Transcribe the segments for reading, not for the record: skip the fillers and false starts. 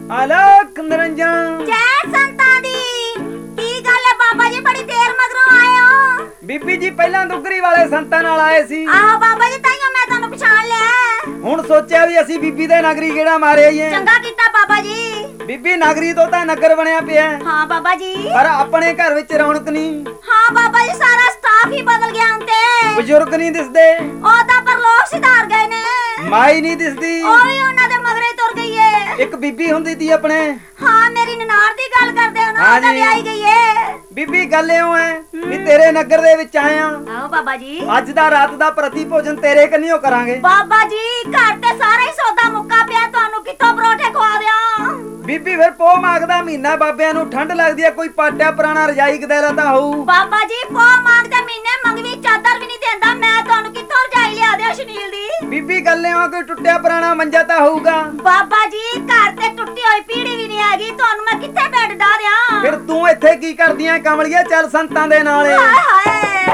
ਆਲੋਕ ਨਿਰੰਜਨ। ਜੈ ਸੰਤਾਂ ਦੀ। ਕੀ ਗੱਲ ਹੈ ਬਾਬਾ ਜੀ, ਬੜੀ ਦੇਰ ਮਗਰੋਂ ਆਏ ਹੋ? ਬੀਬੀ ਜੀ ਪਹਿਲਾਂ ਦੁੱਗਰੀ ਵਾਲੇ ਸੰਤਾਂ ਨਾਲ ਆਏ ਸੀ। ਆਹੋ ਬਾਬਾ ਜੀ, ਤਾਈਓ ਮੈਂ ਤੁਹਾਨੂੰ ਪਛਾਣ ਲਿਆ। ਹੁਣ ਸੋਚਿਆ ਵੀ ਅਸੀਂ ਬੀਬੀ ਦੇ ਨਗਰੀ ਕਿਹੜਾ ਮਾਰੇ ਆਈਏ। ਚੰਗਾ ਕੀਤਾ ਬਾਬਾ ਜੀ। ਬੀਬੀ ਨਗਰੀ ਤੋਂ ਤਾਂ ਨਗਰ ਬਣਿਆ ਪਿਆ, ਹਾਂ ਬਾਬਾ ਜੀ। ਪਰ ਆਪਣੇ ਘਰ ਵਿੱਚ ਰੌਣਕ ਨਹੀਂ। ਹਾਂ ਬਾਬਾ ਜੀ, ਸਾਰਾ ਸਟਾਫ ਹੀ ਬਦਲ ਗਿਆ ਹੁਣ ਤੇ। ਬਜ਼ੁਰਗ ਨਹੀਂ ਦਿਸਦੇ, ਉਹ ਤਾਂ ਪਰਲੋਕ ਸਿਧਾਰ ਗਏ ਨੇ। ਮਾਈ ਨਹੀਂ ਦਿਸਦੀ, ਉਹ ਵੀ ਉਹਨਾਂ ਦੇ ਮਗਰੇ ਤੁਰ ਗਈ ਏ। ਇੱਕ ਬੀਬੀ ਹੁੰਦੀ ਤੀ ਆਪਣੇ। ਹਾਂ, ਮੇਰੀ ਨਨਾਣ ਦੀ ਗੱਲ ਕਰਦੇ ਹੋ ਨਾ, ਹਾਂ ਉਹ ਤਾਂ ਜੀ। ਵਿਆਹੀ ਗਈ ਏ। ਬੀਬੀ ਗੱਲ ਇਉਂ ਐ ਵੀ ਤੇਰੇ ਨਗਰ ਦੇ ਵਿੱਚ ਆਏ ਆ। ਆਹੋ ਬਾਬਾ ਜੀ। ਅੱਜ ਦਾ ਰਾਤ ਦਾ ਪ੍ਰਤੀ ਭੋਜਨ ਤੇਰੇ ਕੰਨਿਓ ਕਰਾਂਗੇ। ਬਾਬਾ ਜੀ, ਘਰ ਤੇ ਸਾਰਾ ਹੀ ਸੌਦਾ ਮੁੱਕਾ ਪਿਆ, ਤੁਹਾਨੂੰ ਕਿੱਥੋਂ ਪਰੋਠੇ ਖਵਾ ਦਿਆਂ? ਬੀਬੀ ਫਿਰ ਪੋਹ ਮਾਘ ਦਾ ਮਹੀਨਾ, ਬਾਬਿਆਂ ਨੂੰ ਠੰਡ ਲੱਗਦੀ ਐ, ਕੋਈ ਪਾਟਿਆ ਪੁਰਾਣਾ ਰਜਾਈ ਗਦੈਲਾ ਤਾਂ ਹੋਊ। ਬਾਬਾ ਜੀ, ਪੋਹ ਮਾਘ ਦੇ ਮਹੀਨੇ ਮੰਗਵੀ ਚਾਦਰ ਵੀ ਨਹੀਂ ਦਿੰਦਾ, ਮੈਂ ਤੁਹਾਨੂੰ ਕਿੱਥੋਂ ਰਜਾਈ ਲਿਆ ਦਿਆਂ ਸ਼ਨੀਲ ਦੀ? ਬੀਬੀ ਗੱਲ ਇਉਂ ਕੋਈ ਟੁੱਟਿਆ ਪੁਰਾਣਾ ਮੰਜਾ ਤਾਂ ਹੋਊਗਾ। ਬਾਬਾ ਜੀ, ਘਰ ਤੇ ਟੁੱਟੀ ਹੋਈ ਪੀੜੀ ਵੀ ਨਹੀਂ ਹੈਗੀ, ਤੁਹਾਨੂੰ ਮੈਂ ਕਿੱਥੇ ਬੈੱਡ ਡਾ ਦਿਆਂ? ਫਿਰ ਤੂੰ ਇੱਥੇ ਕੀ ਕਰਦੀ ਐ ਕਮਲੀਏ? ਚੱਲ ਸੰਤਾਂ ਦੇ ਨਾਲੇ। ਹਾਏ ਹਾਏ।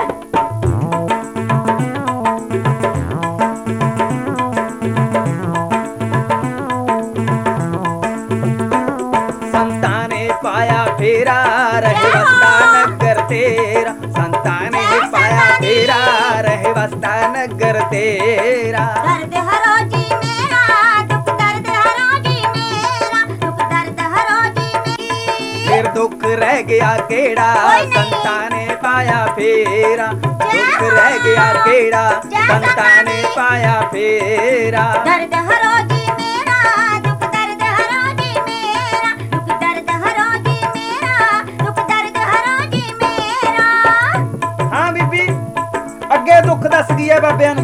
ਸੰਤਾਂ ਨੇ ਪਾਇਆ ਫੇਰਾ, ਰਹੇ ਵਸਦਾ ਨਗਰ ਤੇਰਾ। ਸੰਤਾਂ ਨੇ ਪਾਇਆ ਫੇਰਾ, ਰਹੇ ਵਸਦਾ ਨਗਰ ਤੇਰਾ। ਦਰਦ ਹਰੋ ਜੀ ਮੇਰਾ, ਦੁੱਖ ਦਰਦ ਹਰੋ ਜੀ ਮੇਰਾ, ਦੁੱਖ ਦਰਦ ਹਰੋ ਜੀ ਮੇਰੀ। ਫਿਰ ਦੁੱਖ ਰਹਿ ਗਿਆ ਕਿਹੜਾ, ਸੰਤਾਂ ਨੇ ਪਾਇਆ ਫੇਰਾ। ਦੁੱਖ ਰਹਿ ਗਿਆ ਕਿਹੜਾ, ਸੰਤਾਂ ਨੇ ਪਾਇਆ ਫੇਰਾ। ਦਰਦ ਹਰੋ ਜੀ ਮੇਰਾ, ਦੁੱਖ ਦਰਦ ਹਰੋ ਜੀ ਮੇਰਾ, ਦੁੱਖ ਦਰਦ ਹਰੋ ਜੀ ਮੇਰਾ, ਦੁੱਖ ਦਰਦ ਹਰੋ ਜੀ ਮੇਰਾ। ਹਾਂ ਬੀਬੀ, ਅੱਗੇ ਦੁੱਖ ਦੱਸ ਗਈ ਐ ਬਾਬਿਆਂ ਨੂੰ।